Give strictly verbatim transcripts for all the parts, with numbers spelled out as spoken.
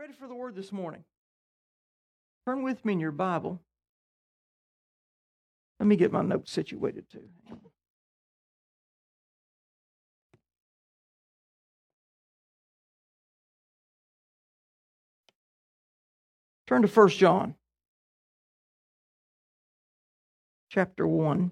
ready for the word this morning? Turn with me in your Bible. Let me get my notes situated too. Turn to First John, chapter one.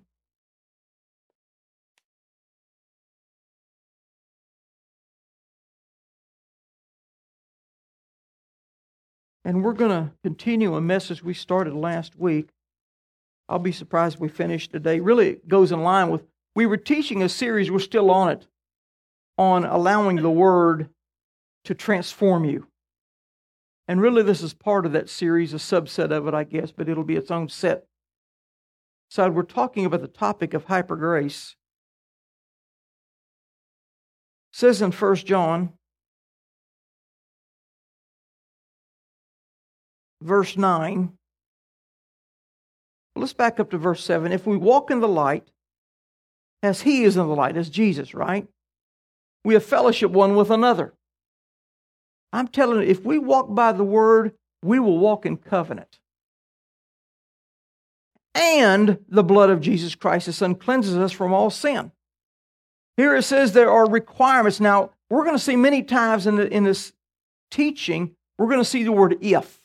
And we're going to continue a message we started last week. I'll be surprised if we finish today. Really, it goes in line with, we were teaching a series, we're still on it, on allowing the Word to transform you. And really, this is part of that series, a subset of it, I guess, but it'll be its own set. So we're talking about the topic of hyper grace. It says in First John, verse nine. Let's back up to verse seven. If we walk in the light, as He is in the light, as Jesus, right? We have fellowship one with another. I'm telling you, if we walk by the Word, we will walk in covenant. And the blood of Jesus Christ, His Son, cleanses us from all sin. Here it says there are requirements. Now, we're going to see many times in, the, in this teaching, we're going to see the word if.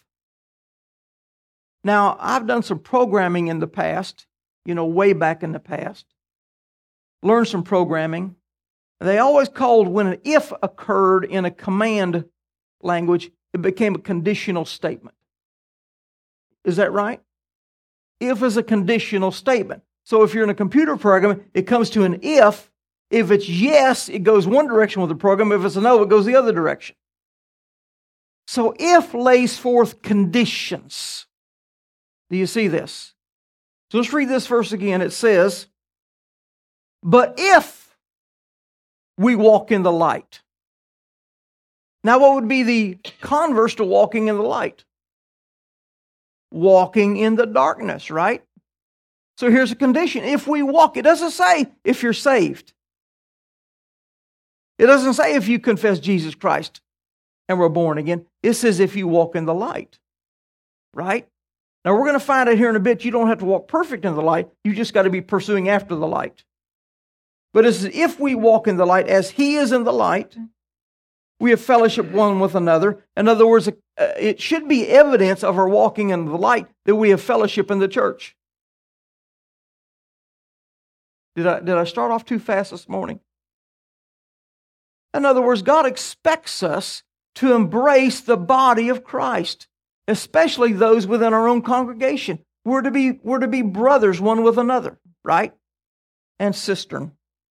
Now, I've done some programming in the past, you know, way back in the past. Learned some programming. They always called when an if occurred in a command language, it became a conditional statement. Is that right? If is a conditional statement. So if you're in a computer program, it comes to an if. If it's yes, it goes one direction with the program. If it's a no, it goes the other direction. So if lays forth conditions. Do you see this? So let's read this verse again. It says, but if we walk in the light. Now, what would be the converse to walking in the light? Walking in the darkness, right? So here's a condition. If we walk, it doesn't say if you're saved. It doesn't say if you confess Jesus Christ and were born again. It says if you walk in the light, right? Now, we're going to find out here in a bit, you don't have to walk perfect in the light. You just got to be pursuing after the light. But it says, if we walk in the light as He is in the light, we have fellowship one with another. In other words, it should be evidence of our walking in the light that we have fellowship in the church. Did I, did I start off too fast this morning? In other words, God expects us to embrace the body of Christ, especially those within our own congregation. We're to be, we're to be brothers one with another, right? And sisters.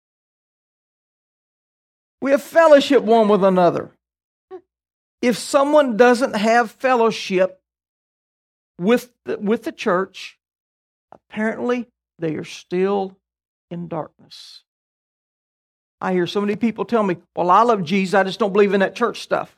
We have fellowship one with another. If someone doesn't have fellowship with the, with the church, apparently they are still in darkness. I hear so many people tell me, well, I love Jesus, I just don't believe in that church stuff.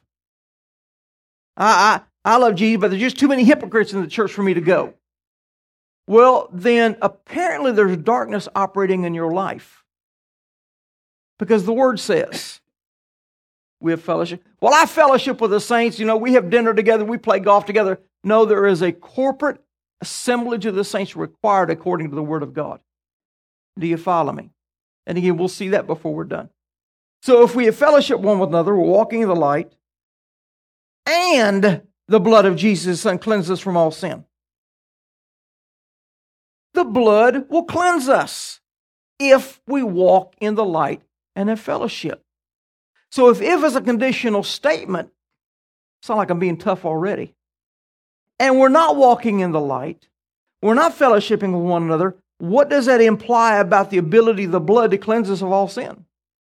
I, I, I love Jesus, but there's just too many hypocrites in the church for me to go. Well, then apparently there's darkness operating in your life. Because the Word says, we have fellowship. Well, I fellowship with the saints. You know, we have dinner together. We play golf together. No, there is a corporate assemblage of the saints required according to the Word of God. Do you follow me? And again, we'll see that before we're done. So if we have fellowship one with another, we're walking in the light, and the blood of Jesus, His Son, cleanses us from all sin. The blood will cleanse us if we walk in the light and have fellowship. So if if is a conditional statement, sound like I'm being tough already, and we're not walking in the light, we're not fellowshipping with one another, what does that imply about the ability of the blood to cleanse us of all sin?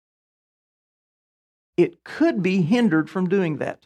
It could be hindered from doing that.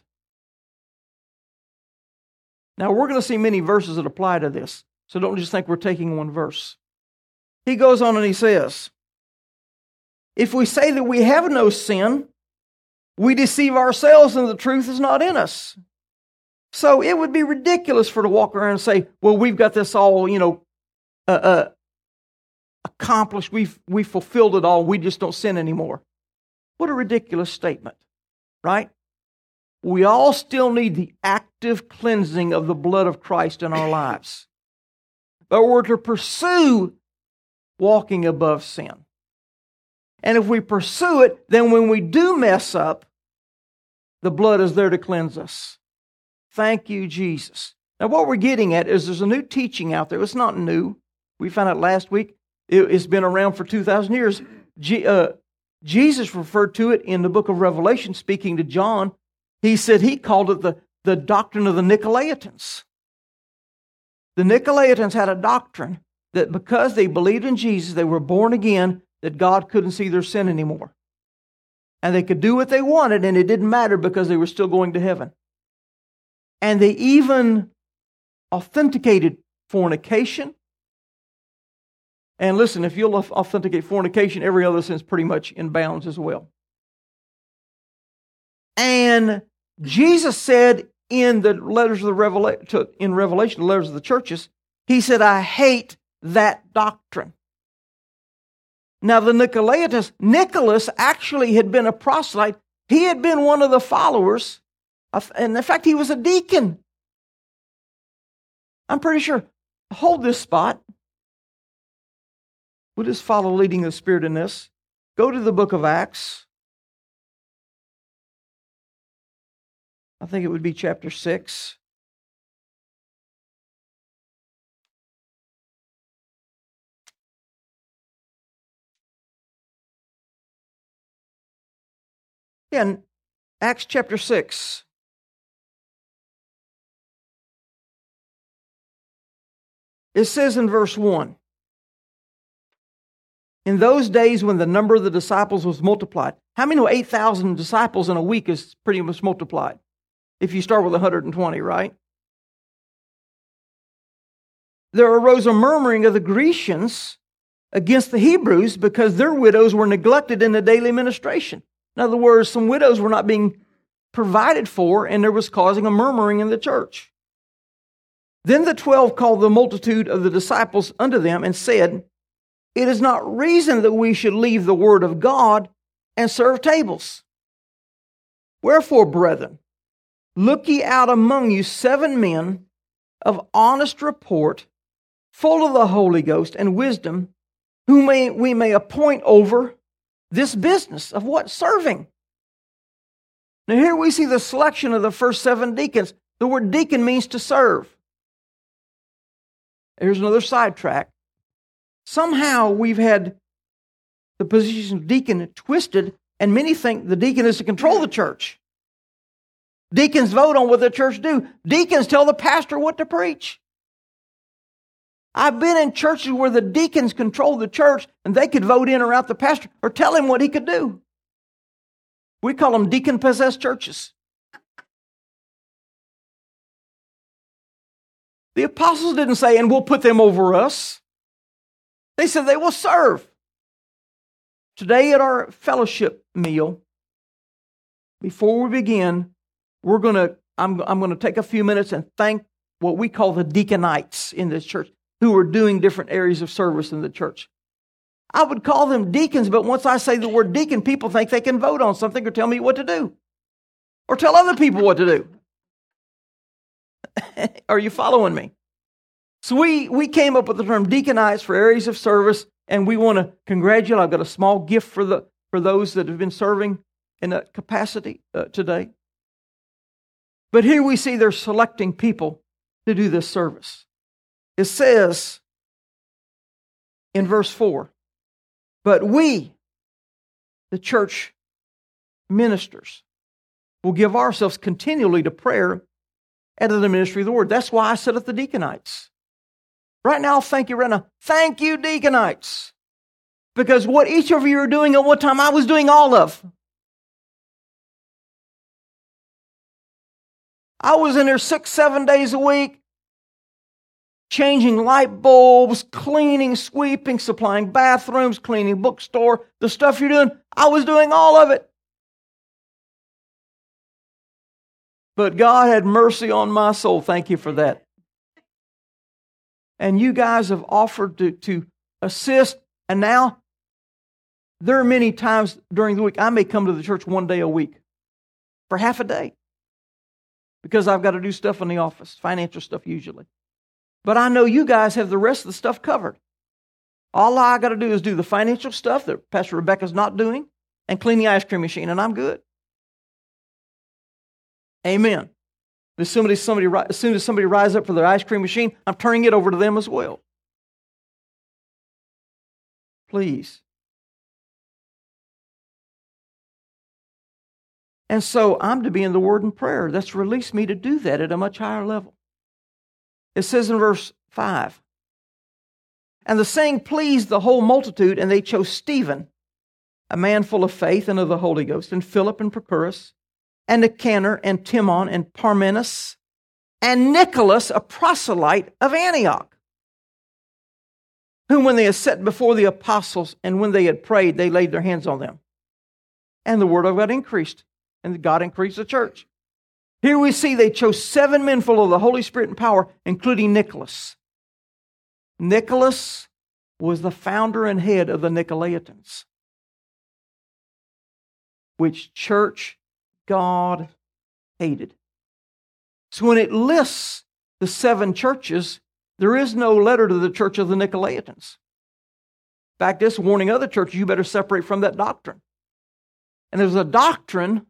Now, we're going to see many verses that apply to this, so don't just think we're taking one verse. He goes on and he says, if we say that we have no sin, we deceive ourselves and the truth is not in us. So it would be ridiculous for to walk around and say, well, we've got this all, you know, uh, uh, accomplished. We've, we've fulfilled it all. We just don't sin anymore. What a ridiculous statement, right? we all still need the active cleansing of the blood of Christ in our lives. But we're to pursue walking above sin. And if we pursue it, then when we do mess up, the blood is there to cleanse us. Thank you, Jesus. Now, what we're getting at is there's a new teaching out there. It's not new. We found out last week. It, it's been around for two thousand years. G, uh, Jesus referred to it in the book of Revelation, speaking to John. He said he called it the, the doctrine of the Nicolaitans. The Nicolaitans had a doctrine that because they believed in Jesus, they were born again, that God couldn't see their sin anymore. And they could do what they wanted, and it didn't matter because they were still going to heaven. And they even authenticated fornication. And listen, if you'll authenticate fornication, every other sin is pretty much in bounds as well. And Jesus said in the letters of the Revelation, in Revelation, the letters of the churches, He said, I hate that doctrine. Now the Nicolaitans, Nicholas actually had been a proselyte. He had been one of the followers. Of, and in fact, he was a deacon. I'm pretty sure. Hold this spot. We'll just follow leading the Spirit in this. Go to the book of Acts. I think it would be chapter six. Yeah, in Acts chapter six. It says in verse one, in those days when the number of the disciples was multiplied. How many know eight thousand disciples in a week is pretty much multiplied? If you start with one hundred twenty, right? There arose a murmuring of the Grecians against the Hebrews because their widows were neglected in the daily ministration. In other words, some widows were not being provided for, and there was causing a murmuring in the church. Then the twelve called the multitude of the disciples unto them and said, it is not reason that we should leave the word of God and serve tables. Wherefore, brethren, look ye out among you seven men of honest report, full of the Holy Ghost and wisdom, whom may, we may appoint over this business of what? Serving. Now here we see the selection of the first seven deacons. The word deacon means to serve. Here's another sidetrack. Somehow we've had the position of deacon twisted, and many think the deacon is to control the church. Deacons vote on what the church do. Deacons tell the pastor what to preach. I've been in churches where the deacons controlled the church and they could vote in or out the pastor or tell him what he could do. We call them deacon-possessed churches. The apostles didn't say, and we'll put them over us. They said they will serve. Today at our fellowship meal, before we begin, we're going to, I'm, I'm going to take a few minutes and thank what we call the deaconites in this church, who are doing different areas of service in the church. I would call them deacons, but once I say the word deacon, people think they can vote on something or tell me what to do. Or tell other people what to do. Are you following me? So we, we came up with the term deaconites for areas of service, and we want to congratulate. I've got a small gift for the for those that have been serving in that capacity uh, today. But here we see they're selecting people to do this service. It says in verse four, but we, the church ministers, will give ourselves continually to prayer and to the ministry of the word. That's why I set up the deaconites. Right now, thank you right now. Thank you, deaconites. Because what each of you are doing at what time, I was doing all of. I was in there six, seven days a week, changing light bulbs, cleaning, sweeping, supplying bathrooms, cleaning bookstore. The stuff you're doing, I was doing all of it. But God had mercy on my soul. Thank you for that. And you guys have offered to, to assist. And now, there are many times during the week, I may come to the church one day a week for half a day. because I've got to do stuff in the office, financial stuff usually. But I know you guys have the rest of the stuff covered. All I got to do is do the financial stuff that Pastor Rebecca's not doing and clean the ice cream machine, and I'm good. Amen. As soon as somebody, as soon as somebody rises up for their ice cream machine, I'm turning it over to them as well. Please. And so I'm to be in the Word and prayer. That's released me to do that at a much higher level. It says in verse five, and the saying pleased the whole multitude, and they chose Stephen, a man full of faith and of the Holy Ghost, and Philip and Prochorus, and Nicanor and Timon and Parmenas, and Nicholas, a proselyte of Antioch, whom when they had set before the apostles, and when they had prayed, they laid their hands on them. And the word of God increased, and God increased the church. Here we see they chose seven men full of the Holy Spirit and power, including Nicholas. Nicholas was the founder and head of the Nicolaitans, which church God hated. So when it lists the seven churches, there is no letter to the church of the Nicolaitans. In fact, it's warning other churches, you better separate from that doctrine. And there's a doctrine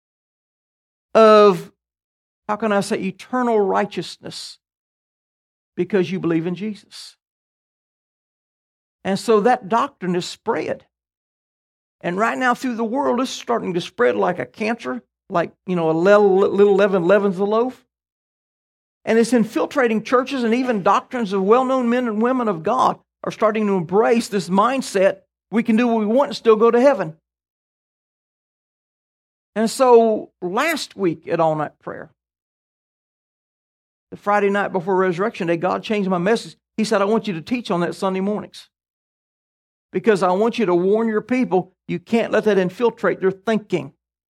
of, how can I say, eternal righteousness because you believe in Jesus. And so that doctrine is spread. And right now through the world, it's starting to spread like a cancer, like, you know, a little, little leaven leavens the loaf. And it's infiltrating churches, and even doctrines of well-known men and women of God are starting to embrace this mindset, we can do what we want and still go to heaven. And so last week at All Night Prayer, the Friday night before Resurrection Day, God changed my message. He said, I want you to teach on that Sunday mornings. Because I want you to warn your people, you can't let that infiltrate their thinking.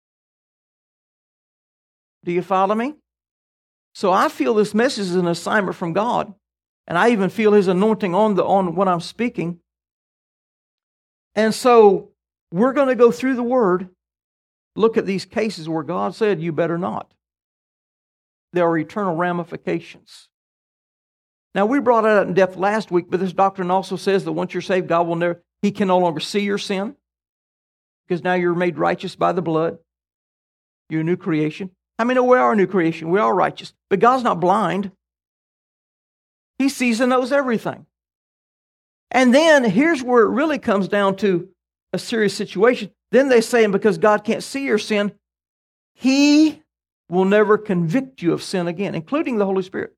Do you follow me? So I feel this message is an assignment from God. And I even feel His anointing on the on what I'm speaking. And so we're going to go through the Word, look at these cases where God said, you better not. There are eternal ramifications. Now, we brought it out in depth last week, but this doctrine also says that once you're saved, God will never, He can no longer see your sin, because now you're made righteous by the blood. You're a new creation. I mean, we are a new creation. We are righteous. But God's not blind. He sees and knows everything. And then here's where it really comes down to a serious situation. Then they say, and because God can't see your sin, He will never convict you of sin again, including the Holy Spirit.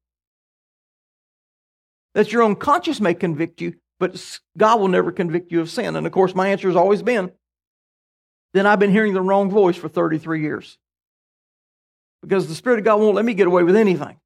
That your own conscience may convict you, but God will never convict you of sin. And of course, my answer has always been, then I've been hearing the wrong voice for thirty-three years. Because the Spirit of God won't let me get away with anything.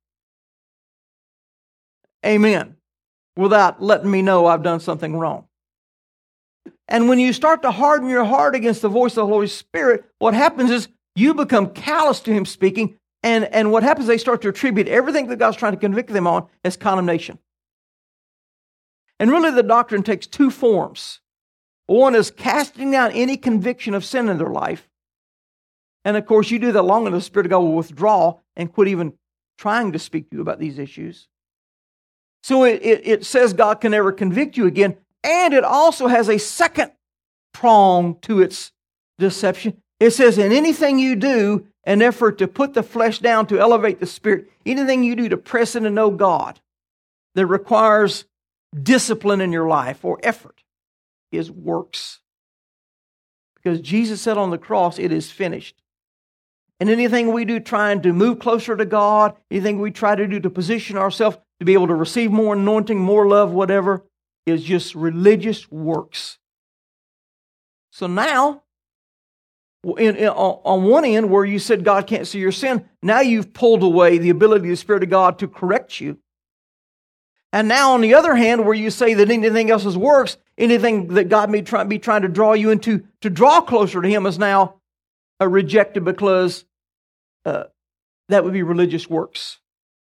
Amen. Without letting me know I've done something wrong. And when you start to harden your heart against the voice of the Holy Spirit, what happens is you become callous to Him speaking, and, and what happens is they start to attribute everything that God's trying to convict them on as condemnation. And really the doctrine takes two forms. One is casting down any conviction of sin in their life. And of course, you do that long enough, the Spirit of God will withdraw and quit even trying to speak to you about these issues. So it, it, it says God can never convict you again. And it also has a second prong to its deception. It says, in anything you do, an effort to put the flesh down to elevate the spirit, anything you do to press in to know God that requires discipline in your life or effort is works. Because Jesus said on the cross, it is finished. And anything we do trying to move closer to God, anything we try to do to position ourselves to be able to receive more anointing, more love, whatever, is just religious works. So now, in, in, on one end where you said God can't see your sin, now you've pulled away the ability of the Spirit of God to correct you. And now on the other hand, where you say that anything else is works, anything that God may try, be trying to draw you into to draw closer to Him is now uh, rejected because uh, that would be religious works.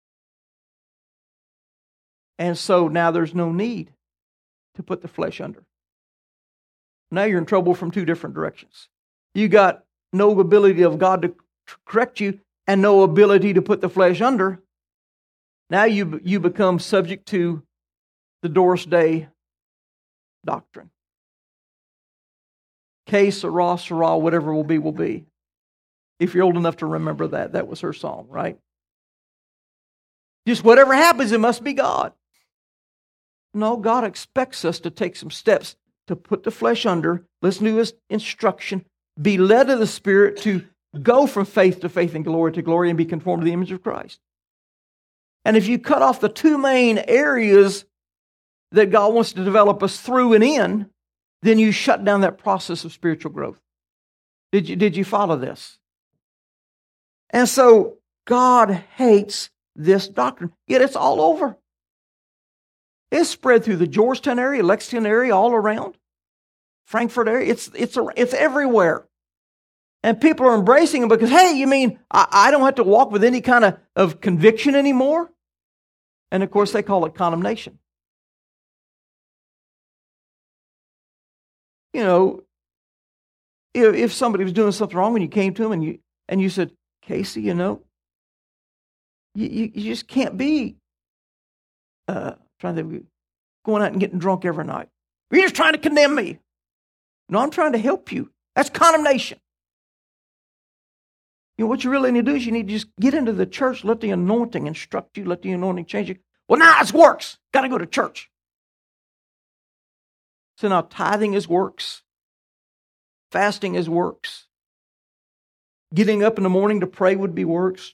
And so now there's no need to put the flesh under. Now you're in trouble from two different directions. You got no ability of God to correct you, and no ability to put the flesh under, now you, you become subject to the Doris Day doctrine. Que sera, sera, whatever will be, will be. If you're old enough to remember that, that was her song, right? Just whatever happens, it must be God. No, God expects us to take some steps to put the flesh under, listen to His instruction, be led of the Spirit to go from faith to faith and glory to glory and be conformed to the image of Christ. And if you cut off the two main areas that God wants to develop us through and in, then you shut down that process of spiritual growth. Did you, did you follow this? And so God hates this doctrine, yet it's all over. It's spread through the Georgetown area, Lexington area, all around. Frankfurt area, it's, it's, it's everywhere. And people are embracing it because, hey, you mean I, I don't have to walk with any kind of, of conviction anymore? And of course, they call it condemnation. You know, if, if somebody was doing something wrong and you came to them and you and you said, Casey, you know, you, you, you just can't be uh, trying to going out and getting drunk every night. You're just trying to condemn me. No, I'm trying to help you. That's condemnation. You know, what you really need to do is you need to just get into the church, let the anointing instruct you, let the anointing change you. Well, now it's works. Got to go to church. So now tithing is works. Fasting is works. Getting up in the morning to pray would be works.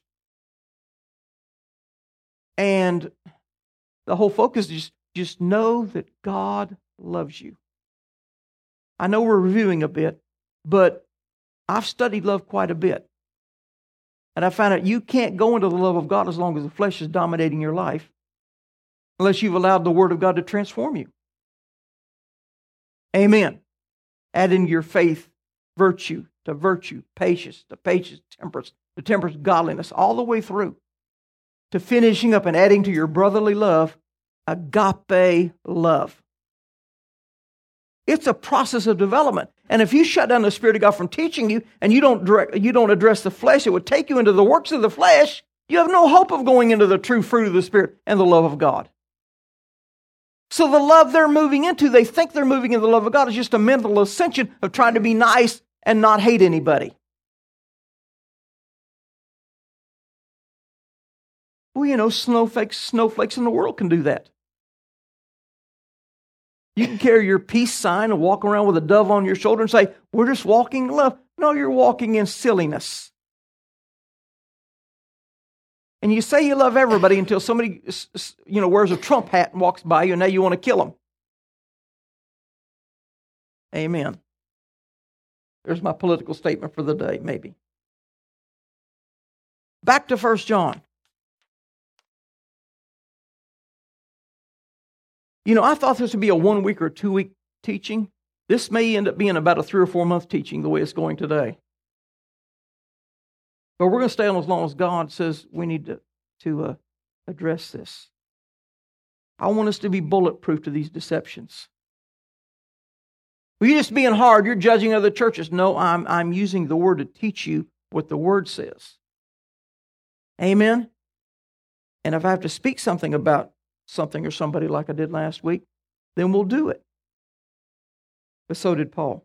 And the whole focus is just, just know that God loves you. I know we're reviewing a bit, but I've studied love quite a bit. And I found out you can't go into the love of God as long as the flesh is dominating your life, unless you've allowed the Word of God to transform you. Amen. Add in your faith virtue to virtue, patience to patience, temperance to temperance, godliness, all the way through to finishing up and adding to your brotherly love, agape love. It's a process of development. And if you shut down the Spirit of God from teaching you and you don't direct, you don't address the flesh, it would take you into the works of the flesh. You have no hope of going into the true fruit of the Spirit and the love of God. So the love they're moving into, they think they're moving into the love of God, is just a mental ascension of trying to be nice and not hate anybody. Well, you know, snowflakes, snowflakes in the world can do that. You can carry your peace sign and walk around with a dove on your shoulder and say, we're just walking in love. No, you're walking in silliness. And you say you love everybody until somebody, you know, wears a Trump hat and walks by you, and now you want to kill them. Amen. There's my political statement for the day, maybe. Back to First John. You know, I thought this would be a one-week or two-week teaching. This may end up being about a three- or four-month teaching the way it's going today. But we're going to stay on as long as God says we need to, to uh, address this. I want us to be bulletproof to these deceptions. Well, you're just being hard. You're judging other churches. No, I'm, I'm using the Word to teach you what the Word says. Amen? And if I have to speak something about something or somebody like I did last week, then we'll do it. But so did Paul.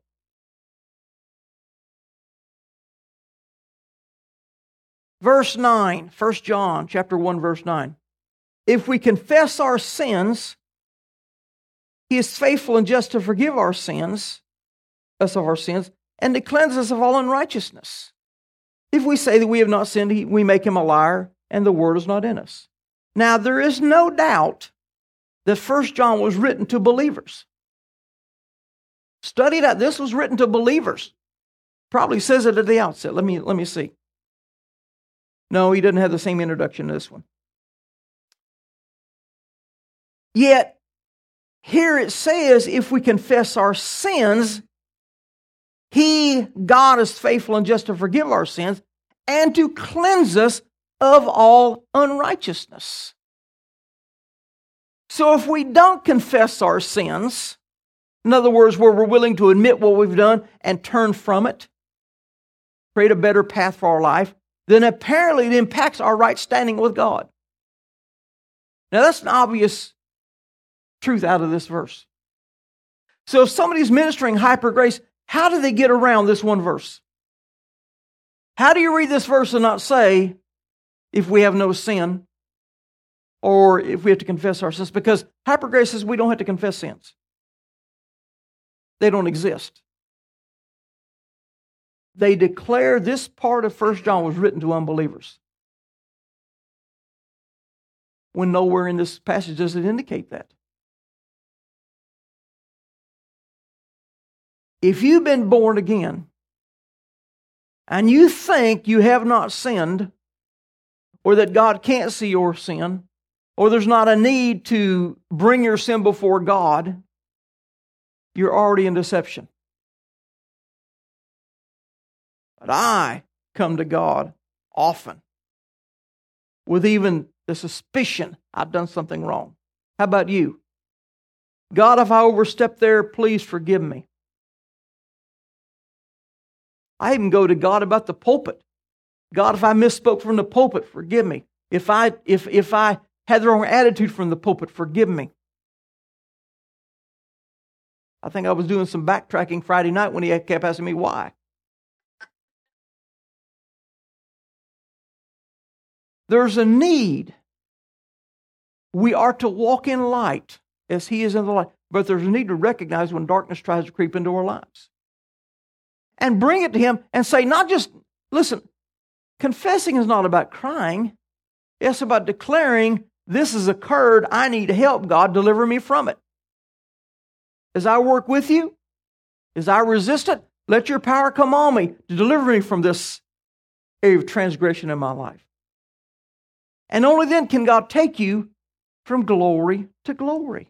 Verse nine, First John chapter one, verse nine. If we confess our sins, He is faithful and just to forgive our sins, us of our sins, and to cleanse us of all unrighteousness. If we say that we have not sinned, we make Him a liar, and the word is not in us. Now, there is no doubt that First John was written to believers. Study that. This was written to believers. Probably says it at the outset. Let me, let me see. No, he doesn't have the same introduction as this one. Yet, here it says, if we confess our sins, He, God, is faithful and just to forgive our sins and to cleanse us of all unrighteousness. So if we don't confess our sins, in other words, where we're willing to admit what we've done and turn from it, create a better path for our life, then apparently it impacts our right standing with God. Now that's an obvious truth out of this verse. So if somebody's ministering hyper grace, how do they get around this one verse? How do you read this verse and not say, if we have no sin, or if we have to confess our sins? Because hyper grace says we don't have to confess sins. They don't exist. They declare this part of First John was written to unbelievers, when nowhere in this passage does it indicate that. If you've been born again, and you think you have not sinned, or that God can't see your sin, or there's not a need to bring your sin before God, you're already in deception. But I come to God often with even the suspicion I've done something wrong. How about you? God, if I overstep there, please forgive me. I even go to God about the pulpit. God, if I misspoke from the pulpit, forgive me. If I if if I had the wrong attitude from the pulpit, forgive me. I think I was doing some backtracking Friday night when he kept asking me why. There's a need. We are to walk in light as He is in the light. But there's a need to recognize when darkness tries to creep into our lives. And bring it to Him and say, not just, listen, confessing is not about crying. It's about declaring, this has occurred, I need help, God, deliver me from it. As I work with you, as I resist it, let your power come on me to deliver me from this area of transgression in my life. And only then can God take you from glory to glory.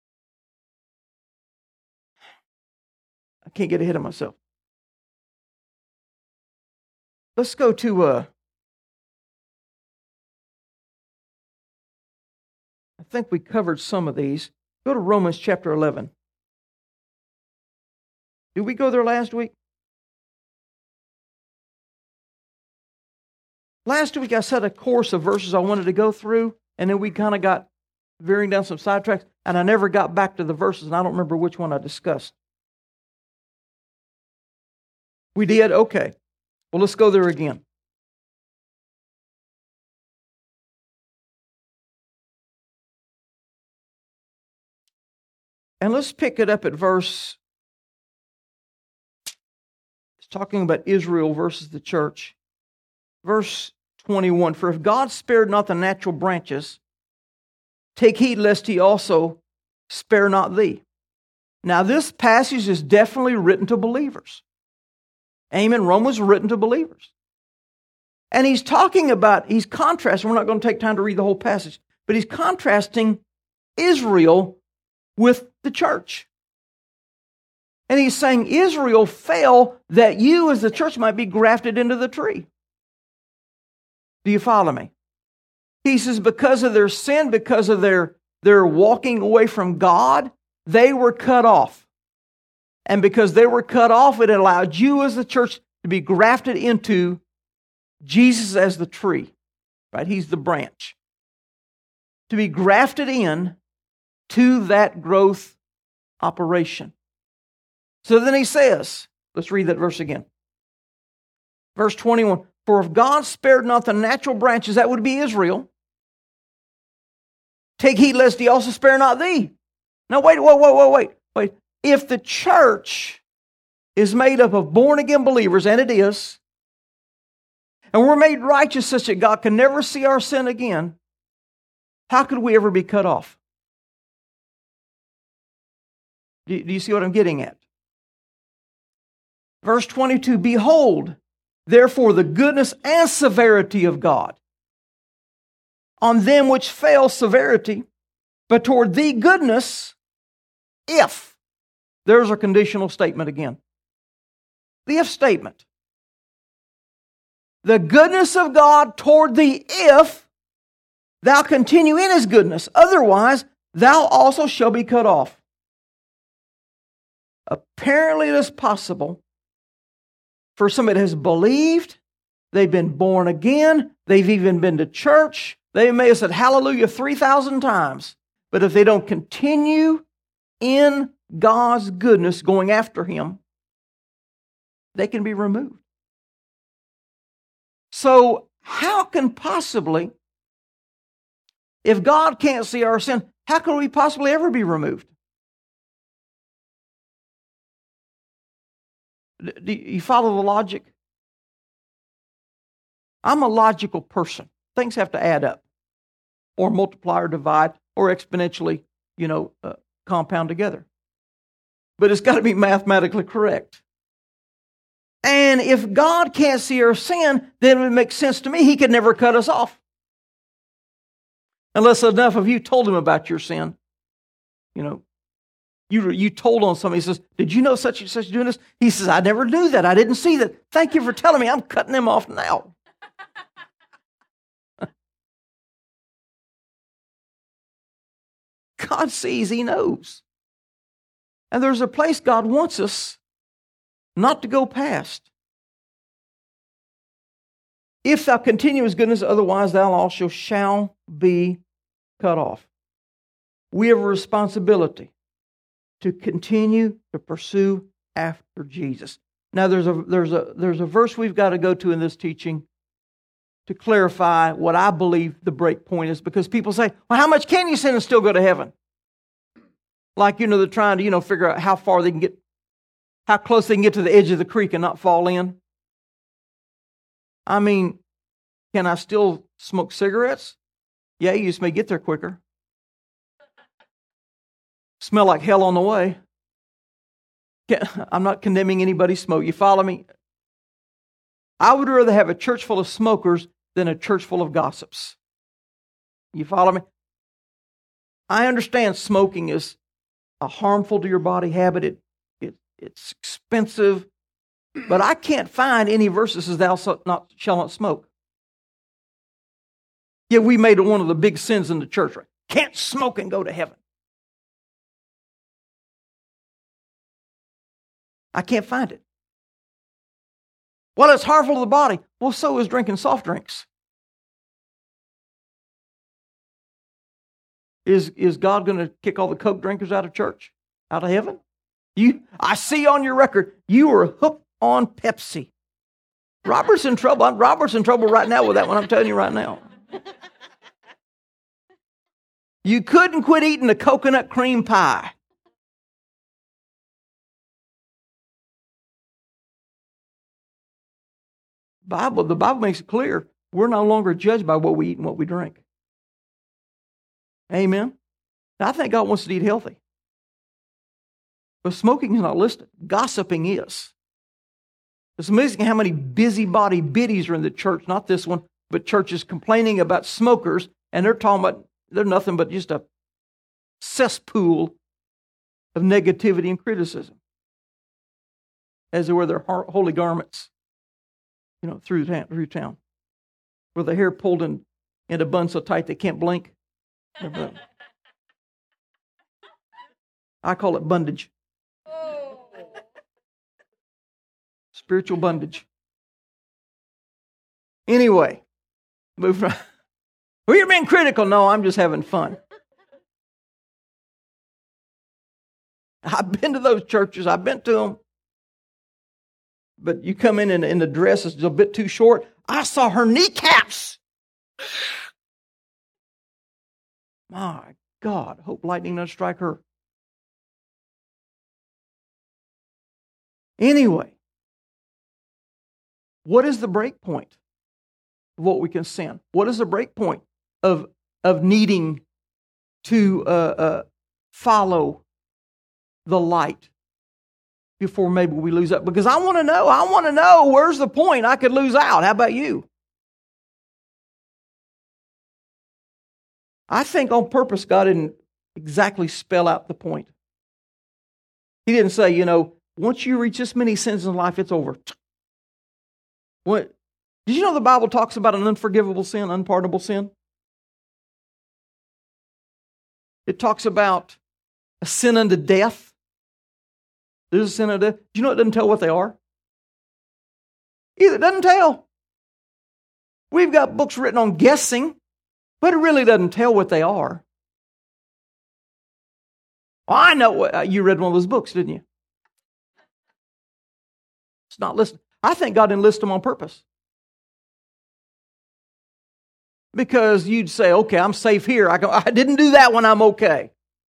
I can't get ahead of myself. Let's go to, uh, I think we covered some of these. Go to Romans chapter eleven. Did we go there last week? Last week I set a course of verses I wanted to go through, and then we kind of got veering down some sidetracks, and I never got back to the verses, and I don't remember which one I discussed. We did? Okay. Well, let's go there again. And let's pick it up at verse, it's talking about Israel versus the church. Verse twenty-one, for if God spared not the natural branches, take heed lest He also spare not thee. Now this passage is definitely written to believers. Amen. Rome was written to believers. And he's talking about, he's contrasting, we're not going to take time to read the whole passage, but he's contrasting Israel with the church. And he's saying Israel fell that you as the church might be grafted into the tree. Do you follow me? He says because of their sin, because of their, their walking away from God, they were cut off. And because they were cut off, it allowed you as the church to be grafted into Jesus as the tree. Right? He's the branch. To be grafted in to that growth operation. So then he says, let's read that verse again. Verse twenty-one, for if God spared not the natural branches, that would be Israel, take heed lest He also spare not thee. Now wait, wait, wait, wait, wait, wait. If the church is made up of born-again believers, and it is, and we're made righteous such that God can never see our sin again, how could we ever be cut off? Do you see what I'm getting at? Verse twenty-two, behold, therefore the goodness and severity of God. On them which fail severity, but toward thee goodness, if. There's a conditional statement again. The if statement. The goodness of God toward thee if thou continue in His goodness. Otherwise, thou also shalt be cut off. Apparently it is possible for somebody that has believed They've been born again. They've even been to church. They may have said hallelujah three thousand times. But if they don't continue in God's goodness going after Him, they can be removed. So how can possibly, if God can't see our sin, how can we possibly ever be removed? Do you follow the logic? I'm a logical person. Things have to add up, or multiply or divide, or exponentially, you know, uh, compound together. But it's got to be mathematically correct. And if God can't see our sin, then it makes sense to me He could never cut us off. Unless enough of you told Him about your sin. You know, you, you told on somebody, he says, did you know such and such doing this? He says, I never knew that. I didn't see that. Thank you for telling me. I'm cutting them off now. God sees, He knows. And there's a place God wants us not to go past. If thou continue His goodness, otherwise thou also shall be cut off. We have a responsibility to continue to pursue after Jesus. Now there's a there's a there's a verse we've got to go to in this teaching to clarify what I believe the break point is, because people say, well, how much can you sin and still go to heaven? Like, you know, they're trying to, you know, figure out how far they can get, how close they can get to the edge of the creek and not fall in. I mean, can I still smoke cigarettes? Yeah, you just may get there quicker. Smell like hell on the way. I'm not condemning anybody's smoke. You follow me? I would rather have a church full of smokers than a church full of gossips. You follow me? I understand smoking is a harmful to your body habit. It, it it's expensive, but I can't find any verses that thou shalt not, shall not smoke. Yeah, we made it one of the big sins in the church, right? Can't smoke and go to heaven. I can't find it. Well, it's harmful to the body. Well, so is drinking soft drinks. Is, is God going to kick all the Coke drinkers out of church, out of heaven? You, I see on your record, you are hooked on Pepsi. Robert's in trouble. Robert's in trouble right now with that one. I'm telling you right now. You couldn't quit eating the coconut cream pie. Bible, the Bible makes it clear we're no longer judged by what we eat and what we drink. Amen. Now, I think God wants us to eat healthy. But smoking is not listed. Gossiping is. It's amazing how many busybody biddies are in the church, not this one, but churches complaining about smokers, and they're talking about, they're nothing but just a cesspool of negativity and criticism as they wear their holy garments, you know, through town, through town, with their hair pulled in, in a bun so tight they can't blink. I call it bondage. Spiritual bondage. Anyway, move right. Well, you're being critical. No, I'm just having fun. I've been to those churches. I've been to them. But you come in and, and the dress is a bit too short. I saw her kneecaps. My God, hope lightning doesn't strike her. Anyway, what is the break point of what we can sin? What is the break point of, of needing to uh, uh, follow the light before maybe we lose out? Because I want to know, I want to know where's the point I could lose out. How about you? I think on purpose God didn't exactly spell out the point. He didn't say, you know, once you reach this many sins in life, it's over. What? Did you know the Bible talks about an unforgivable sin, unpardonable sin? It talks about a sin unto death. There's a sin unto death. Do you know it doesn't tell what they are? Either it doesn't tell. We've got books written on guessing, but it really doesn't tell what they are. Well, I know what, you read one of those books, didn't you? It's not listed. I think God didn't list them on purpose. Because you'd say, okay, I'm safe here. I, go, I didn't do that one, I'm okay.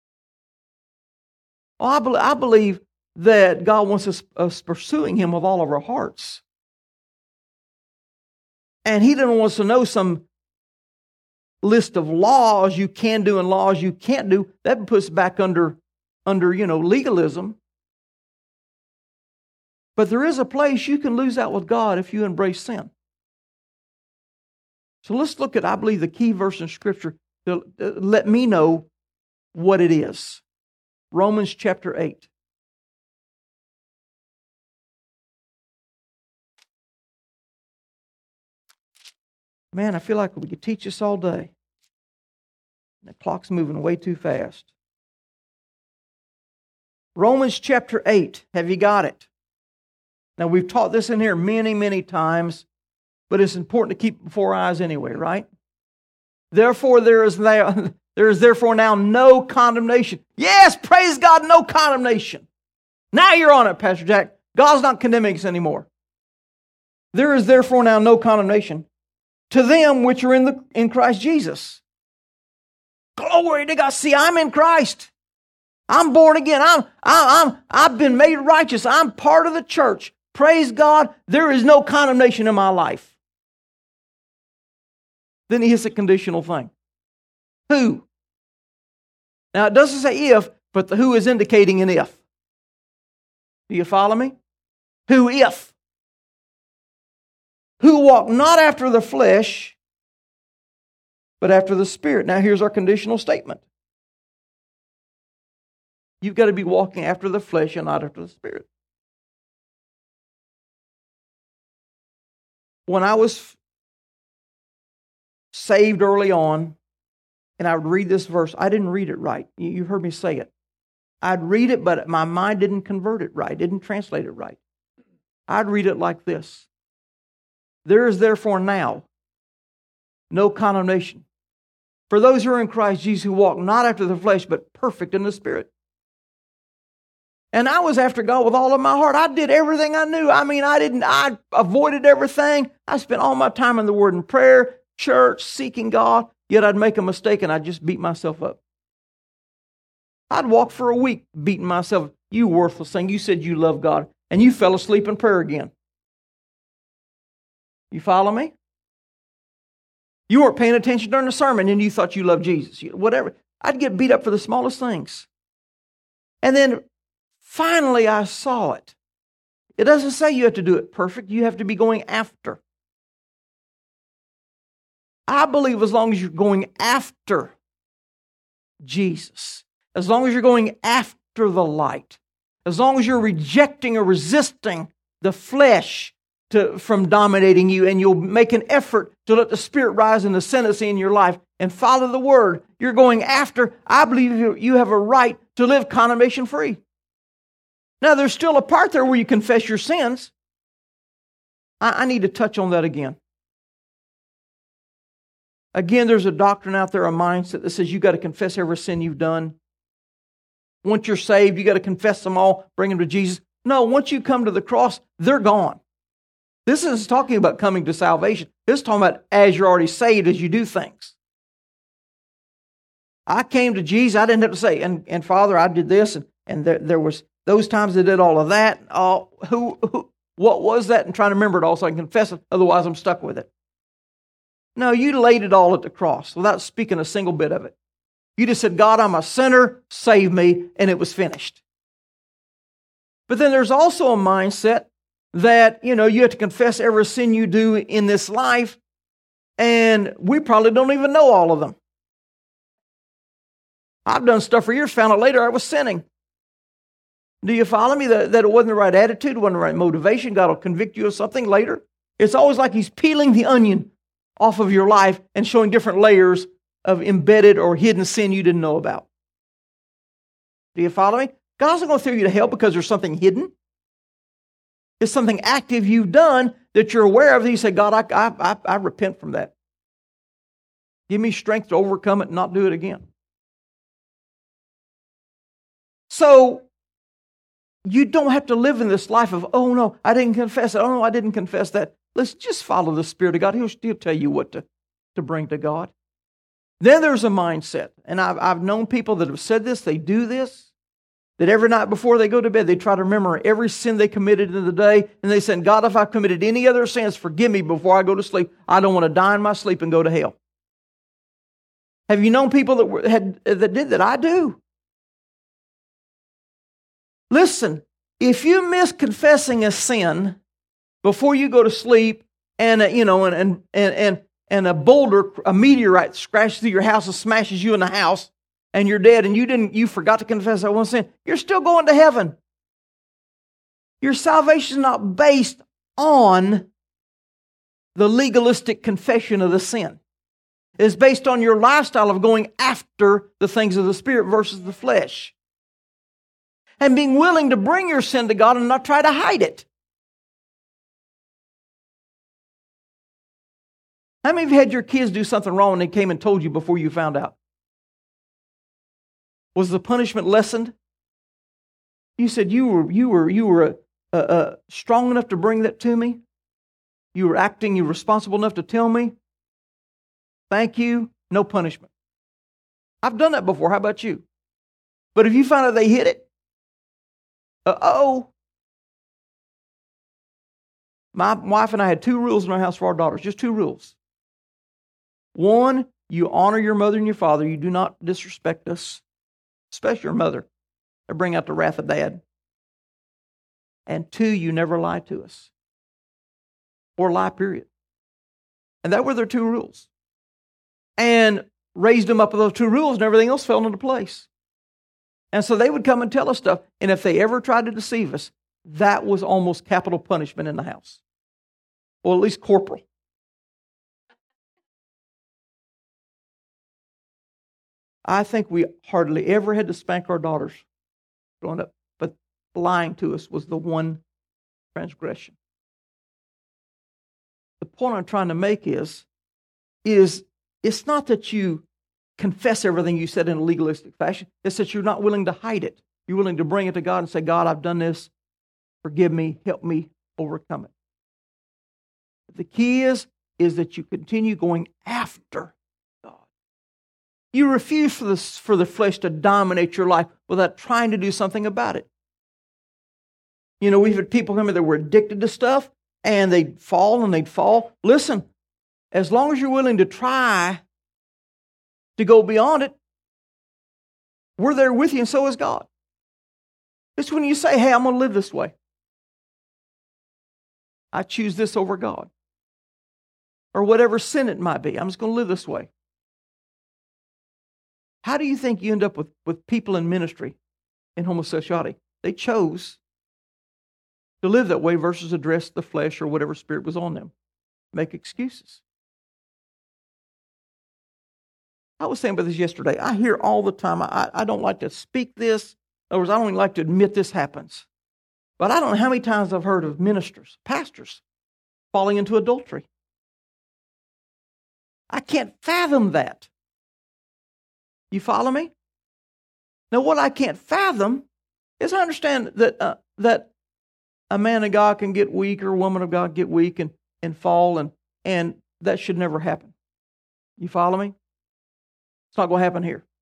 Well, I, be, I believe that God wants us, us pursuing Him with all of our hearts. And He doesn't want us to know some list of laws you can do and laws you can't do. That puts us back under, under you know, legalism. But there is a place you can lose out with God if you embrace sin. So let's look at, I believe, the key verse in Scripture to let me know what it is. Romans chapter eight. Man, I feel like we could teach this all day. The clock's moving way too fast. Romans chapter eight. Have you got it? Now, we've taught this in here many, many times, but it's important to keep it before our eyes anyway, right? Therefore, there is now, there is therefore now no condemnation. Yes, praise God, no condemnation. Now you're on it, Pastor Jack. God's not condemning us anymore. There is therefore now no condemnation to them which are in the in Christ Jesus. Glory to God. See, I'm in Christ. I'm born again. I'm, I'm, I'm, I've been made righteous. I'm part of the church. Praise God. There is no condemnation in my life. Then he hits a conditional thing. Who? Now, it doesn't say if, but the who is indicating an if. Do you follow me? Who if? Who walk not after the flesh, but after the Spirit. Now, here's our conditional statement. You've got to be walking after the flesh and not after the Spirit. When I was saved early on, and I would read this verse, I didn't read it right. You heard me say it. I'd read it, but my mind didn't convert it right, didn't translate it right. I'd read it like this. There is therefore now no condemnation for those who are in Christ Jesus, who walk not after the flesh, but perfect in the Spirit. And I was after God with all of my heart. I did everything I knew. I mean, I didn't, I avoided everything. I spent all my time in the Word and prayer, church, seeking God. Yet I'd make a mistake and I'd just beat myself up. I'd walk for a week beating myself. You worthless thing. You said you love God. And you fell asleep in prayer again. You follow me? You weren't paying attention during the sermon and you thought you loved Jesus. Whatever. I'd get beat up for the smallest things. And then finally I saw it. It doesn't say you have to do it perfect. You have to be going after. I believe as long as you're going after Jesus, as long as you're going after the light, as long as you're rejecting or resisting the flesh to, from dominating you, and you'll make an effort to let the Spirit rise in the ascendancy in your life and follow the Word, you're going after, I believe you have a right to live condemnation free. Now, there's still a part there where you confess your sins. I, I need to touch on that again. Again, there's a doctrine out there, a mindset that says you've got to confess every sin you've done. Once you're saved, you've got to confess them all, bring them to Jesus. No, once you come to the cross, they're gone. This isn't talking about coming to salvation. This is talking about as you're already saved, as you do things. I came to Jesus, I didn't have to say, and, and Father, I did this, and, and there, there was those times I did all of that. Oh, who, who, what was that? And trying to remember it all so I can confess it. Otherwise, I'm stuck with it. No, you laid it all at the cross without speaking a single bit of it. You just said, God, I'm a sinner, save me, and it was finished. But then there's also a mindset that, you know, you have to confess every sin you do in this life, and we probably don't even know all of them. I've done stuff for years, found out later I was sinning. Do you follow me? That, that it wasn't the right attitude, it wasn't the right motivation. God will convict you of something later. It's always like He's peeling the onion off of your life and showing different layers of embedded or hidden sin you didn't know about. Do you follow me? God's not going to throw you to hell because there's something hidden. It's something active you've done that you're aware of. And you say, God, I, I, I, I repent from that. Give me strength to overcome it and not do it again. So, you don't have to live in this life of, oh no, I didn't confess it. Oh no, I didn't confess that. Let's just follow the Spirit of God. He'll, he'll tell you what to, to bring to God. Then there's a mindset. And I've, I've known people that have said this, they do this, that every night before they go to bed, they try to remember every sin they committed in the day. And they say, God, if I've committed any other sins, forgive me before I go to sleep. I don't want to die in my sleep and go to hell. Have you known people that, were, had, that did that? I do. Listen, if you miss confessing a sin before you go to sleep, and a, you know, and and and and a boulder, a meteorite scratches through your house and smashes you in the house, and you're dead, and you didn't, you forgot to confess that one sin, you're still going to heaven. Your salvation is not based on the legalistic confession of the sin. It's based on your lifestyle of going after the things of the Spirit versus the flesh. And being willing to bring your sin to God and not try to hide it. How many of you had your kids do something wrong and they came and told you before you found out? Was the punishment lessened? You said you were you were you were uh, uh, strong enough to bring that to me. You were acting, you were responsible enough to tell me. Thank you. No punishment. I've done that before. How about you? But if you find out they hid it, uh-oh. My wife and I had two rules in our house for our daughters, just two rules. One, you honor your mother and your father. You do not disrespect us, especially your mother, or bring out the wrath of dad. And two, you never lie to us. Or lie, period. And that were their two rules. And raised them up with those two rules, and everything else fell into place. And so they would come and tell us stuff, and if they ever tried to deceive us, that was almost capital punishment in the house. Or at least corporal. I think we hardly ever had to spank our daughters growing up, but lying to us was the one transgression. The point I'm trying to make is, is it's not that you confess everything you said in a legalistic fashion. It's that you're not willing to hide it. You're willing to bring it to God and say, God, I've done this. Forgive me. Help me overcome it. The key is, is that you continue going after God. You refuse for the, for the flesh to dominate your life without trying to do something about it. You know, we've had people come in that were addicted to stuff, and they'd fall and they'd fall. Listen, as long as you're willing to try to go beyond it, we're there with you, and so is God. It's when you say, hey, I'm going to live this way. I choose this over God. Or whatever sin it might be. I'm just going to live this way. How do you think you end up with, with people in ministry in homosexuality? They chose to live that way versus address the flesh or whatever spirit was on them. Make excuses. I was saying about this yesterday. I hear all the time, I, I don't like to speak this. In other words, I don't even like to admit this happens. But I don't know how many times I've heard of ministers, pastors, falling into adultery. I can't fathom that. You follow me? Now, what I can't fathom is I understand that uh, that a man of God can get weak or a woman of God get weak and, and fall, and, and that should never happen. You follow me? It's not going to happen here.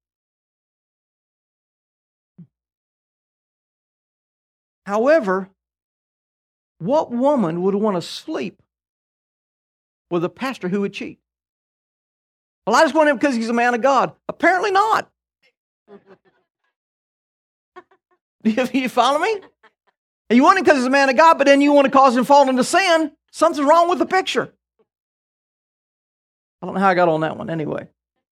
However, what woman would want to sleep with a pastor who would cheat? Well, I just want him because he's a man of God. Apparently not. Do you, you follow me? And you want him because he's a man of God, but then you want to cause him to fall into sin. Something's wrong with the picture. I don't know how I got on that one anyway.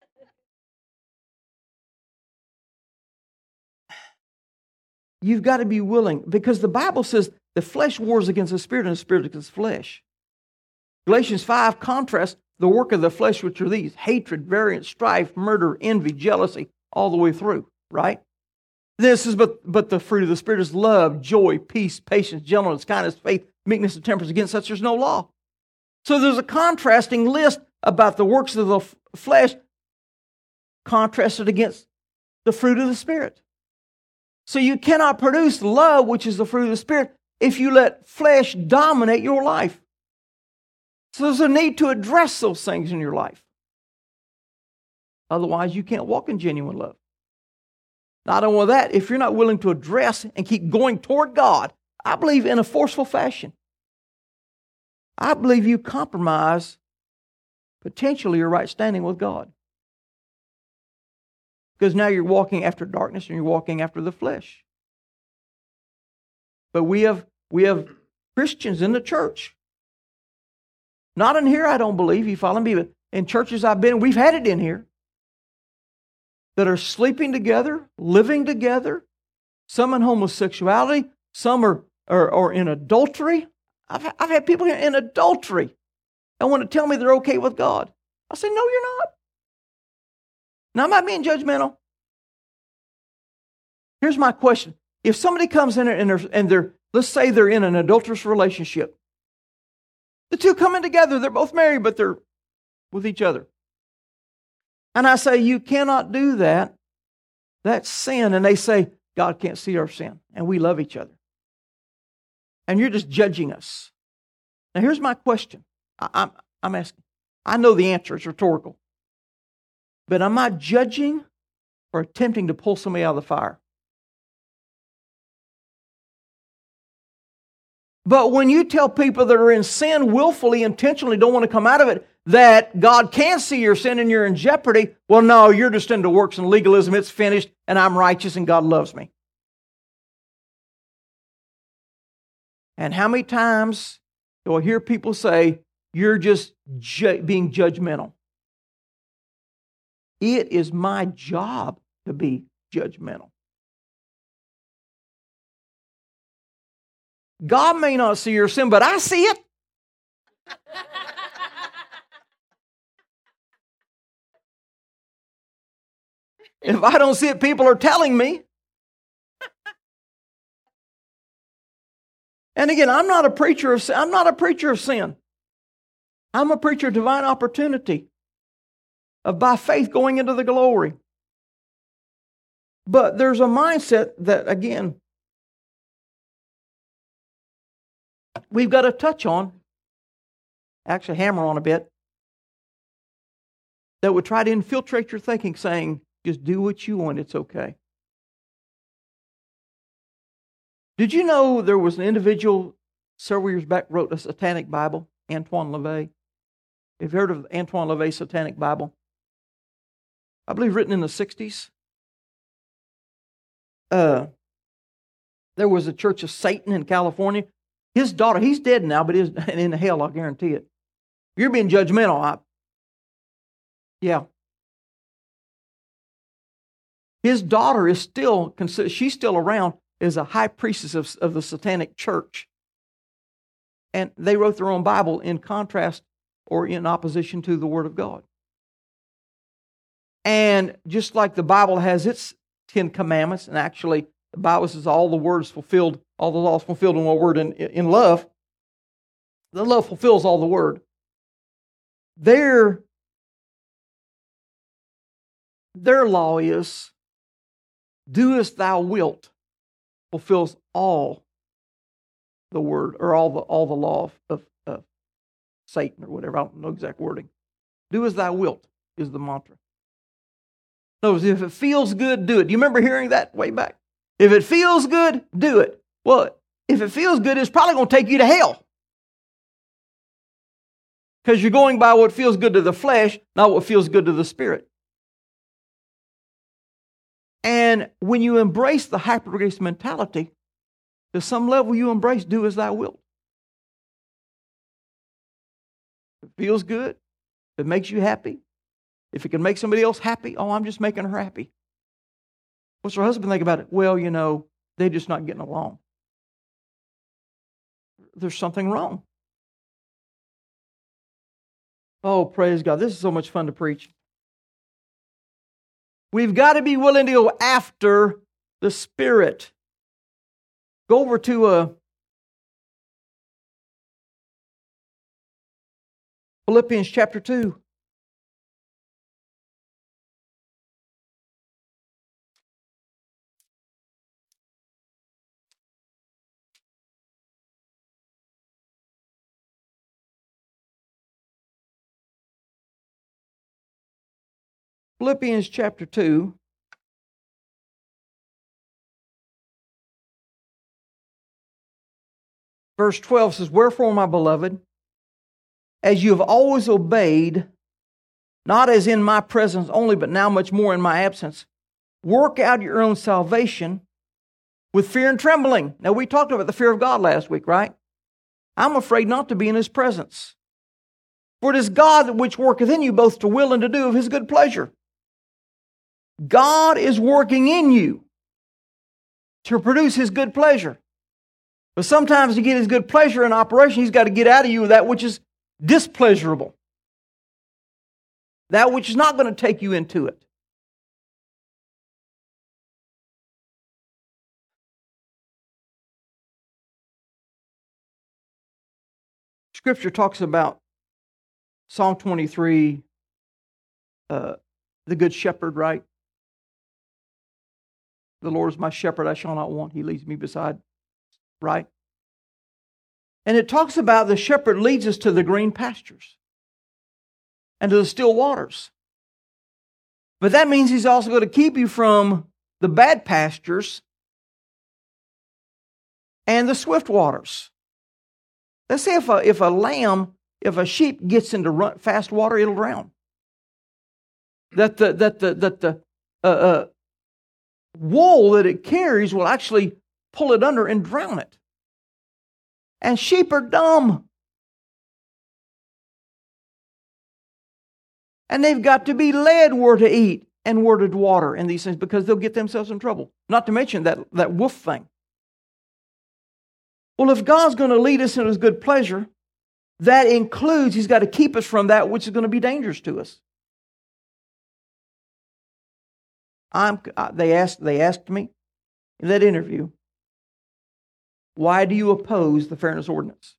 You've got to be willing, because the Bible says the flesh wars against the spirit and the spirit against the flesh. Galatians five contrasts the work of the flesh, which are these: hatred, variance, strife, murder, envy, jealousy, all the way through, right? This is, but, but the fruit of the Spirit is love, joy, peace, patience, gentleness, kindness, faith, meekness and temperance. Against such there's no law. So there's a contrasting list about the works of the f- flesh contrasted against the fruit of the Spirit. So you cannot produce love, which is the fruit of the Spirit, if you let flesh dominate your life. So there's a need to address those things in your life. Otherwise, you can't walk in genuine love. Not only that, if you're not willing to address and keep going toward God, I believe in a forceful fashion, I believe you compromise potentially your right standing with God. Because now you're walking after darkness and you're walking after the flesh. But we have we have Christians in the church. Not in here, I don't believe, you follow me, but in churches I've been, we've had it in here, that are sleeping together, living together, some in homosexuality, some are, are, are in adultery. I've, I've had people in adultery that want to tell me they're okay with God. I say, no, you're not. Now, I'm not being judgmental. Here's my question. If somebody comes in and they're, and they're, let's say they're in an adulterous relationship, the two come in together, they're both married, but they're with each other. And I say, you cannot do that. That's sin. And they say, God can't see our sin. And we love each other. And you're just judging us. Now, here's my question. I, I'm, I'm asking. I know the answer. It's rhetorical. But am I judging or attempting to pull somebody out of the fire? But when you tell people that are in sin willfully, intentionally, don't want to come out of it, that God can see your sin and you're in jeopardy, well, no, you're just into works and legalism. It's finished and I'm righteous and God loves me. And how many times do I hear people say, you're just ju- being judgmental? It is my job to be judgmental. God may not see your sin, but I see it. If I don't see it, people are telling me. And again, I'm not a preacher of sin. I'm not a preacher of sin. I'm a preacher of divine opportunity, of by faith going into the glory. But there's a mindset that, again, we've got to touch on, actually hammer on a bit, that would try to infiltrate your thinking, saying, just do what you want, it's okay. Did you know there was an individual several years back wrote a satanic Bible, Antoine LaVey? Have you heard of Antoine LaVey's satanic Bible? I believe written in the sixties. Uh, there was a Church of Satan in California. His daughter, he's dead now, but he's in hell, I'll guarantee it. You're being judgmental. I, yeah. His daughter is still, she's still around as a high priestess of, of the satanic church. And they wrote their own Bible in contrast or in opposition to the Word of God. And just like the Bible has its Ten Commandments, and actually the Bible says all the words fulfilled, all the laws fulfilled in one word in, in love, the love fulfills all the word. Their, their law is, do as thou wilt, fulfills all the word, or all the all the law of, of, of Satan, or whatever. I don't know exact wording. Do as thou wilt is the mantra. So if it feels good, do it. Do you remember hearing that way back? If it feels good, do it. Well, if it feels good, it's probably going to take you to hell. Because you're going by what feels good to the flesh, not what feels good to the spirit. And when you embrace the hyper-grace mentality, to some level you embrace do as thou wilt. If it feels good, if it makes you happy, if it can make somebody else happy, oh, I'm just making her happy. What's her husband think about it? Well, you know, they're just not getting along. There's something wrong. Oh, praise God. This is so much fun to preach. We've got to be willing to go after the Spirit. Go over to uh, Philippians chapter two. Philippians chapter two. Verse twelve says, "Wherefore, my beloved, as you have always obeyed, not as in my presence only, but now much more in my absence, work out your own salvation with fear and trembling." Now, we talked about the fear of God last week, right? I'm afraid not to be in His presence. For it is God which worketh in you both to will and to do of His good pleasure. God is working in you to produce His good pleasure. But sometimes to get His good pleasure in operation, He's got to get out of you that which is displeasurable. That which is not going to take you into it. Scripture talks about Psalm twenty-three, uh, the good shepherd, right? The Lord is my shepherd, I shall not want. He leads me beside, right? And it talks about the shepherd leads us to the green pastures and to the still waters. But that means He's also going to keep you from the bad pastures and the swift waters. Let's say if a, if a lamb, if a sheep gets into run, fast water, it'll drown. That the, that the, that the uh, uh, wool that it carries will actually pull it under and drown it. And sheep are dumb. And they've got to be led where to eat and where to water and these things because they'll get themselves in trouble. Not to mention that, that wolf thing. Well, if God's going to lead us in His good pleasure, that includes He's got to keep us from that which is going to be dangerous to us. I'm, they asked, they asked me in that interview, why do you oppose the fairness ordinance?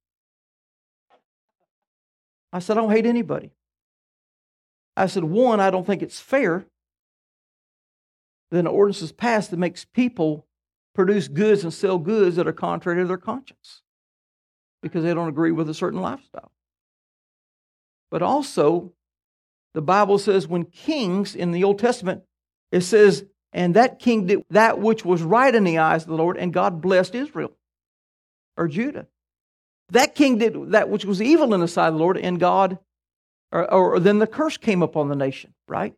I said, I don't hate anybody. I said, one, I don't think it's fair that an ordinance is passed that makes people produce goods and sell goods that are contrary to their conscience because they don't agree with a certain lifestyle. But also, the Bible says when kings in the Old Testament, it says, and that king did that which was right in the eyes of the Lord, and God blessed Israel or Judah. That king did that which was evil in the sight of the Lord, and God, or, or then the curse came upon the nation, right?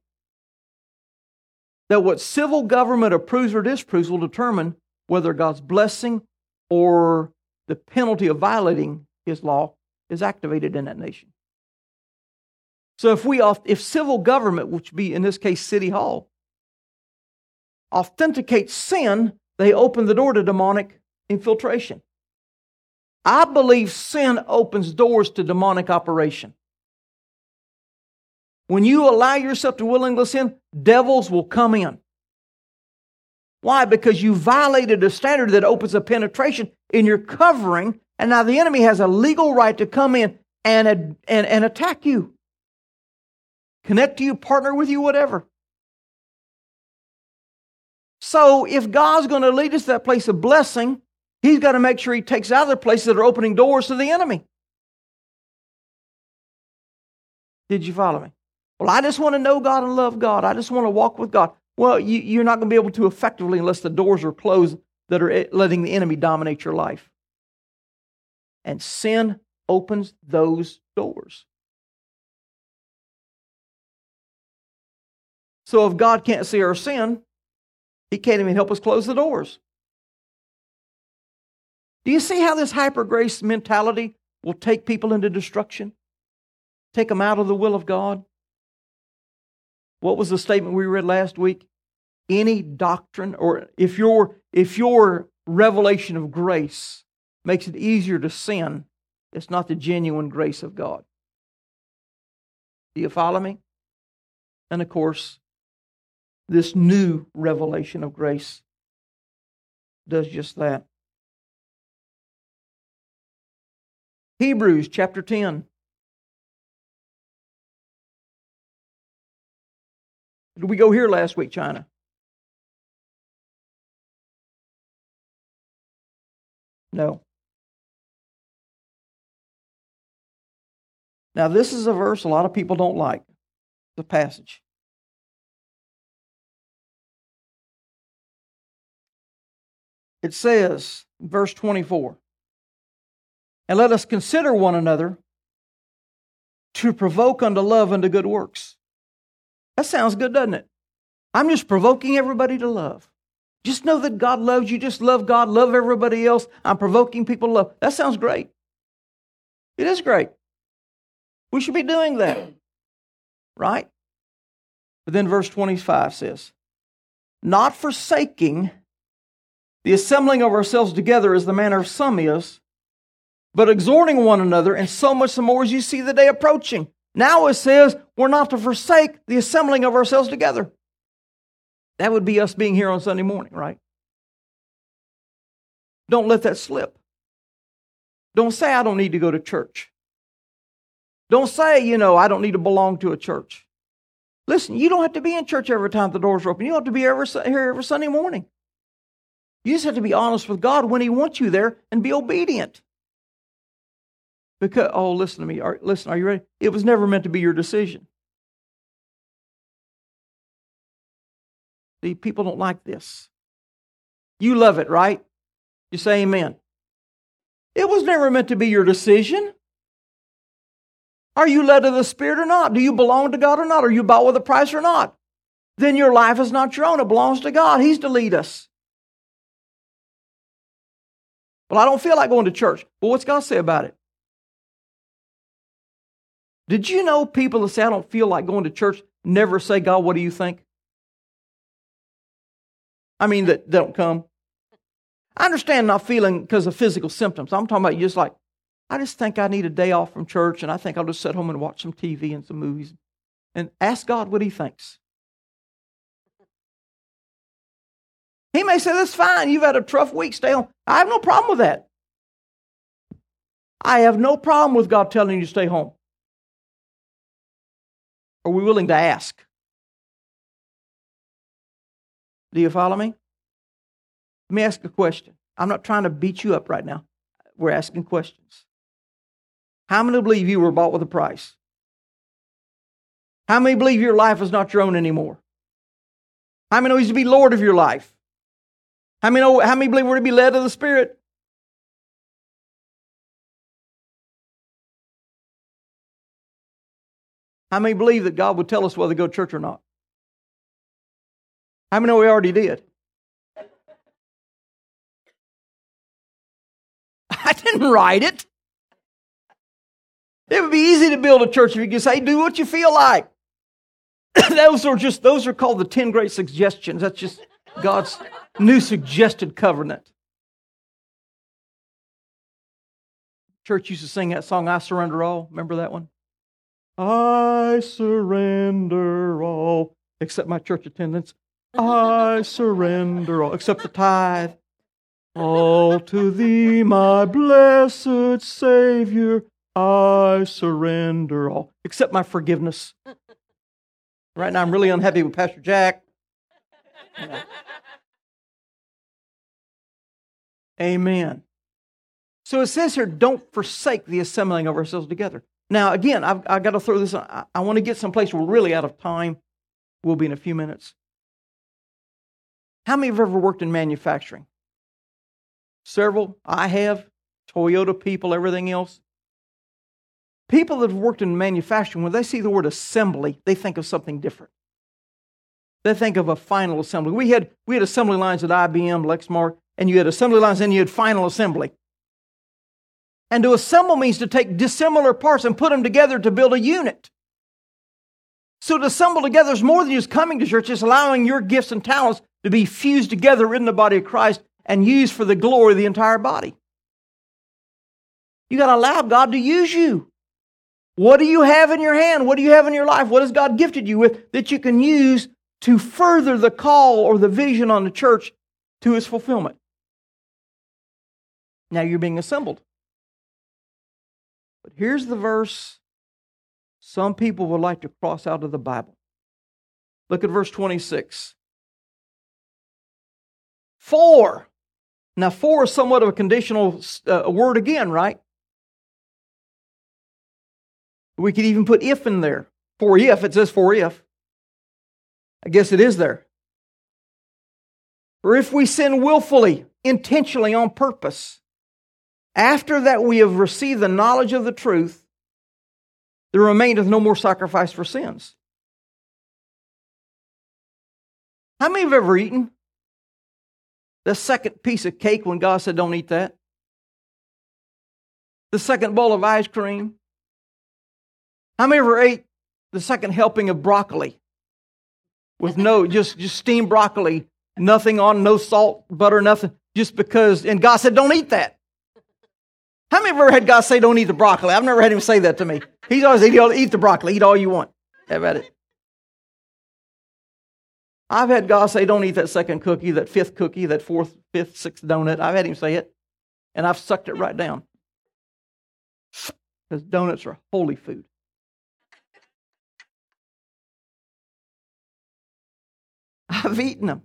That what civil government approves or disapproves will determine whether God's blessing or the penalty of violating His law is activated in that nation. So if we, if civil government, which would be in this case City Hall, authenticates sin, they open the door to demonic infiltration. I believe sin opens doors to demonic operation. When you allow yourself to willingly sin, devils will come in. Why? Because you violated a standard that opens a penetration in your covering, and now the enemy has a legal right to come in and, and, and attack you. Connect to you, partner with you, whatever. So if God's going to lead us to that place of blessing, He's got to make sure He takes out of the places that are opening doors to the enemy. Did you follow me? Well, I just want to know God and love God. I just want to walk with God. Well, you, you're not going to be able to effectively unless the doors are closed that are letting the enemy dominate your life. And sin opens those doors. So if God can't see our sin, He can't even help us close the doors. Do you see how this hyper grace mentality will take people into destruction? Take them out of the will of God? What was the statement we read last week? Any doctrine, or if your if your revelation of grace makes it easier to sin, it's not the genuine grace of God. Do you follow me? And of course, this new revelation of grace does just that. Hebrews chapter ten. Did we go here last week, China? No. Now, this is a verse a lot of people don't like, the passage. It says, verse twenty-four, and let us consider one another to provoke unto love and to good works. That sounds good, doesn't it? I'm just provoking everybody to love. Just know that God loves you. Just love God. Love everybody else. I'm provoking people to love. That sounds great. It is great. We should be doing that. Right? But then verse twenty-five says, not forsaking the assembling of ourselves together as the manner of some is, but exhorting one another, and so much the more as you see the day approaching. Now it says we're not to forsake the assembling of ourselves together. That would be us being here on Sunday morning, right? Don't let that slip. Don't say, I don't need to go to church. Don't say, you know, I don't need to belong to a church. Listen, you don't have to be in church every time the doors are open. You don't have to be every, here every Sunday morning. You just have to be honest with God when He wants you there and be obedient. Because, oh, listen to me. Are, listen, are you ready? It was never meant to be your decision. See, people don't like this. You love it, right? You say amen. It was never meant to be your decision. Are you led of the Spirit or not? Do you belong to God or not? Are you bought with a price or not? Then your life is not your own. It belongs to God. He's to lead us. Well, I don't feel like going to church. Well, what's God say about it? Did you know people that say, I don't feel like going to church, never say, God, what do you think? I mean, that don't come. I understand not feeling because of physical symptoms. I'm talking about you just like, I just think I need a day off from church, and I think I'll just sit home and watch some T V and some movies and ask God what He thinks. He may say, that's fine. You've had a tough week. Stay home. I have no problem with that. I have no problem with God telling you to stay home. Are we willing to ask? Do you follow me? Let me ask a question. I'm not trying to beat you up right now. We're asking questions. How many believe you were bought with a price? How many believe your life is not your own anymore? How many know He's to be Lord of your life? How many know, how many believe we're to be led of the Spirit? How many believe that God would tell us whether to go to church or not? How many know we already did? I didn't write it. It would be easy to build a church if you could say, do what you feel like. Those are just, those are called the ten great suggestions. That's just God's new suggested covenant. Church used to sing that song, I Surrender All. Remember that one? I surrender all, except my church attendance. I surrender all, except the tithe. All to Thee, my blessed Savior, I surrender all, except my forgiveness. Right now I'm really unhappy with Pastor Jack. Yeah. Amen. So it says here, don't forsake the assembling of ourselves together. Now, again, I've, I've got to throw this on. I, I want to get someplace where we're really out of time. We'll be in a few minutes. How many have ever worked in manufacturing? Several. I have. Toyota people, everything else. People that have worked in manufacturing, when they see the word assembly, they think of something different. They think of a final assembly. We had, we had assembly lines at I B M, Lexmark, and you had assembly lines and you had final assembly. And to assemble means to take dissimilar parts and put them together to build a unit. So to assemble together is more than just coming to church. It's allowing your gifts and talents to be fused together in the body of Christ and used for the glory of the entire body. You got to allow God to use you. What do you have in your hand? What do you have in your life? What has God gifted you with that you can use to further the call or the vision on the church to its fulfillment? Now you're being assembled. But here's the verse some people would like to cross out of the Bible. Look at verse twenty-six. For. Now, for is somewhat of a conditional uh, word again, right? We could even put if in there. For if, it says for if. I guess it is there. For if we sin willfully, intentionally, on purpose, after that we have received the knowledge of the truth, there remaineth no more sacrifice for sins. How many have ever eaten the second piece of cake when God said don't eat that? The second bowl of ice cream? How many ever ate the second helping of broccoli? With no, just, just steamed broccoli, nothing on, no salt, butter, nothing, just because, and God said don't eat that. How many have ever had God say don't eat the broccoli? I've never had Him say that to me. He's always said, eat the broccoli, eat all you want. Have at it. I've had God say, don't eat that second cookie, that fifth cookie, that fourth, fifth, sixth donut. I've had Him say it, and I've sucked it right down. Because donuts are holy food. I've eaten them.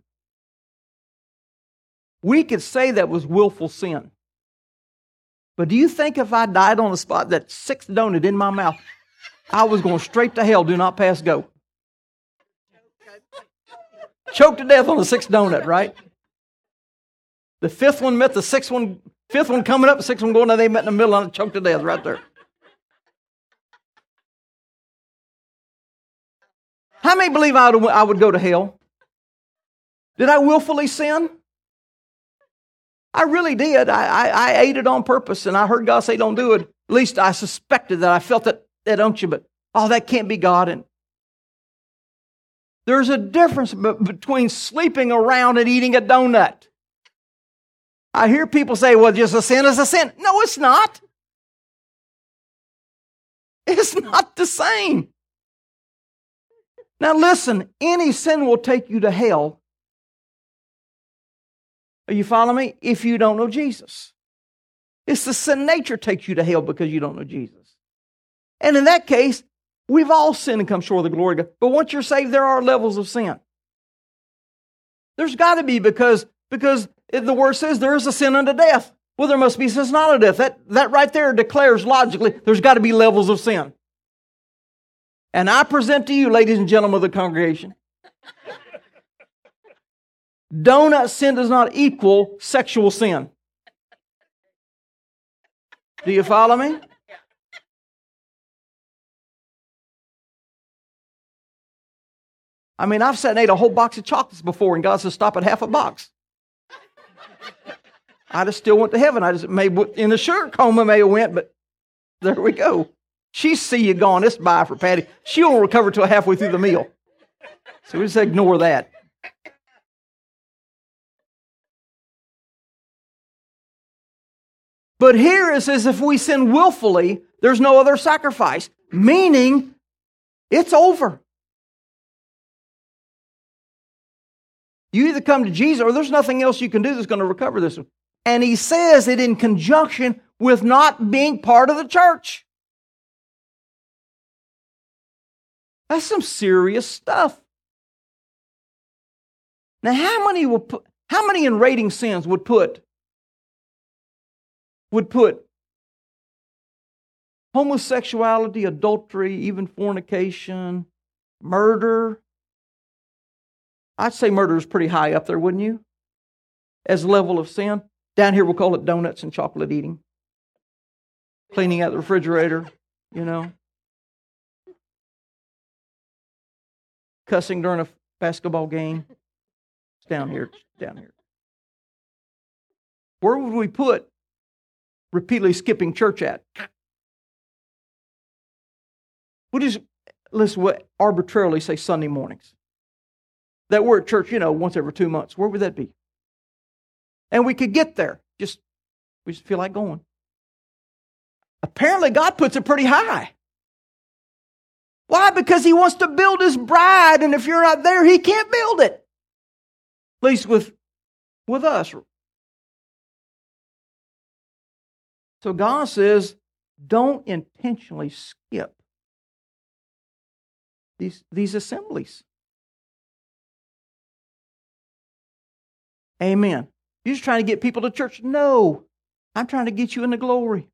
We could say that was willful sin. But do you think if I died on the spot, that sixth donut in my mouth, I was going straight to hell, do not pass go? Choked to death on the sixth donut, right? The fifth one met the sixth one, fifth one coming up, the sixth one going down, they met in the middle and choked to death right there. How many believe I would, I would go to hell? Did I willfully sin? I really did. I, I, I ate it on purpose, and I heard God say don't do it. At least I suspected that. I felt that, that unction, but oh, that can't be God. And there's a difference b- between sleeping around and eating a donut. I hear people say, well, just a sin is a sin. No, it's not. It's not the same. Now listen, any sin will take you to hell. Are you following me? If you don't know Jesus. It's the sin nature takes you to hell because you don't know Jesus. And in that case, we've all sinned and come short of the glory of God. But once you're saved, there are levels of sin. There's got to be because, because the word says there is a sin unto death. Well, there must be sin not unto death. That, that right there declares logically there's got to be levels of sin. And I present to you, ladies and gentlemen of the congregation, donut sin does not equal sexual sin. Do you follow me? I mean, I've sat and ate a whole box of chocolates before, and God says, stop at half a box. I just still went to heaven. I just may in the sugar coma may have went, but there we go. She see you gone. It's bye for Patty. She won't recover till halfway through the meal. So we just ignore that. But here it says if we sin willfully, there's no other sacrifice. Meaning, it's over. You either come to Jesus or there's nothing else you can do that's going to recover this one. And he says it in conjunction with not being part of the church. That's some serious stuff. Now, how many will put, how many in rating sins would put would put homosexuality, adultery, even fornication, murder? I'd say murder is pretty high up there, wouldn't you? As a level of sin. Down here we'll call it donuts and chocolate eating. Cleaning out the refrigerator, you know. Cussing during a basketball game. It's down here, it's down here. Where would we put repeatedly skipping church at? We'll just, let's arbitrarily say Sunday mornings. That we're at church, you know, once every two months. Where would that be? And we could get there. Just, we just feel like going. Apparently God puts it pretty high. Why? Because He wants to build His bride, and if you're not there, He can't build it. At least with, with us. So God says, don't intentionally skip these, these assemblies. Amen. You're just trying to get people to church. No, I'm trying to get you into glory.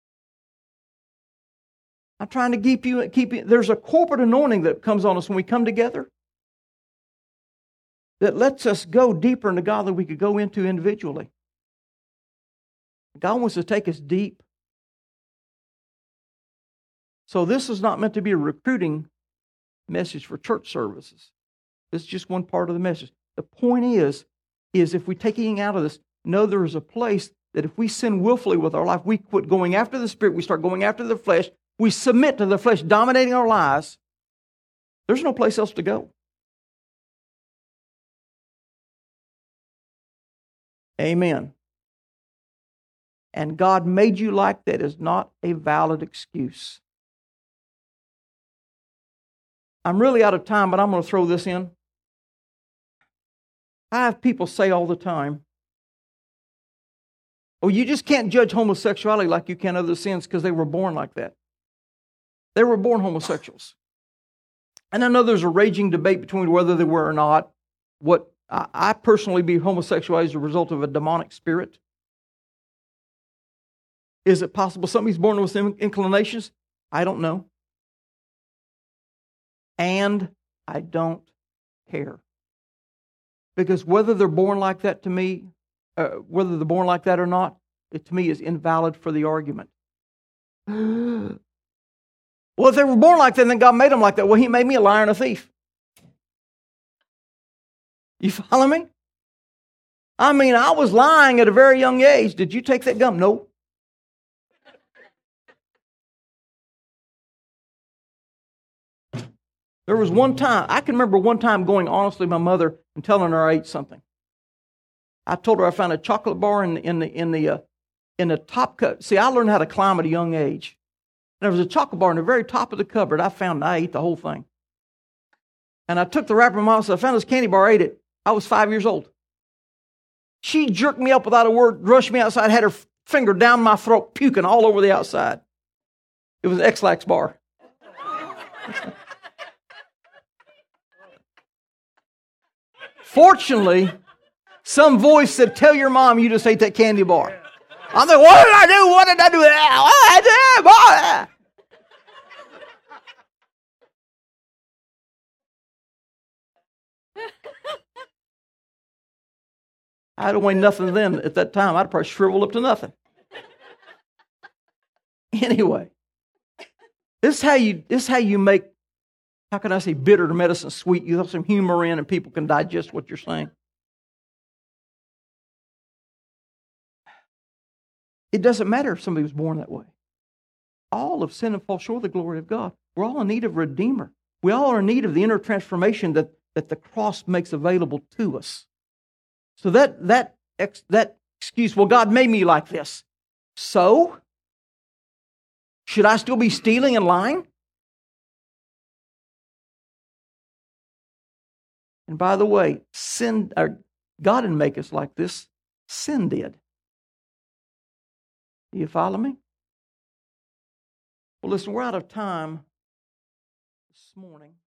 I'm trying to keep you, keep you. There's a corporate anointing that comes on us when we come together that lets us go deeper into God than we could go into individually. God wants to take us deep. So this is not meant to be a recruiting message for church services. This is just one part of the message. The point is, is if we take anything out of this, know there is a place that if we sin willfully with our life, we quit going after the Spirit, we start going after the flesh, we submit to the flesh dominating our lives, there's no place else to go. Amen. And God made you like that is not a valid excuse. I'm really out of time, but I'm going to throw this in. I have people say all the time, oh, you just can't judge homosexuality like you can other sins because they were born like that. They were born homosexuals. And I know there's a raging debate between whether they were or not. What I, I personally believe homosexuality is a result of a demonic spirit. Is it possible somebody's born with some inclinations? I don't know. And I don't care. Because whether they're born like that to me, uh, whether they're born like that or not, it to me is invalid for the argument. Well, if they were born like that, then God made them like that. Well, He made me a liar and a thief. You follow me? I mean, I was lying at a very young age. Did you take that gum? No. There was one time, I can remember one time going honestly to my mother and telling her I ate something. I told her I found a chocolate bar in the, in the, in the, uh, in the top cut. See, I learned how to climb at a young age. And there was a chocolate bar in the very top of the cupboard. I found and I ate the whole thing. And I took the wrapper in my mouth, so I found this candy bar, I ate it. I was five years old. She jerked me up without a word, rushed me outside, had her finger down my throat, puking all over the outside. It was an X-Lax bar. Fortunately, some voice said, tell your mom you just ate that candy bar. I'm like, what did I do? What did I do? What did I do? I'd have weighed nothing then at that time. I'd probably shriveled up to nothing. Anyway, this is how you, this is how you make, how can I say, bitter medicine sweet? You have some humor in and people can digest what you're saying. It doesn't matter if somebody was born that way. All have sinned and fall short of the glory of God. We're all in need of a Redeemer. We all are in need of the inner transformation that, that the cross makes available to us. So that, that, that excuse, well, God made me like this. So? Should I still be stealing and lying? And by the way, sin, or God didn't make us like this. Sin did. Do you follow me? Well, listen, we're out of time this morning.